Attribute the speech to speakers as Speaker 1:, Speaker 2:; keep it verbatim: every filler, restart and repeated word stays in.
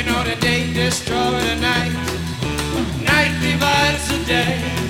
Speaker 1: You know the day destroys the night, night divides the day.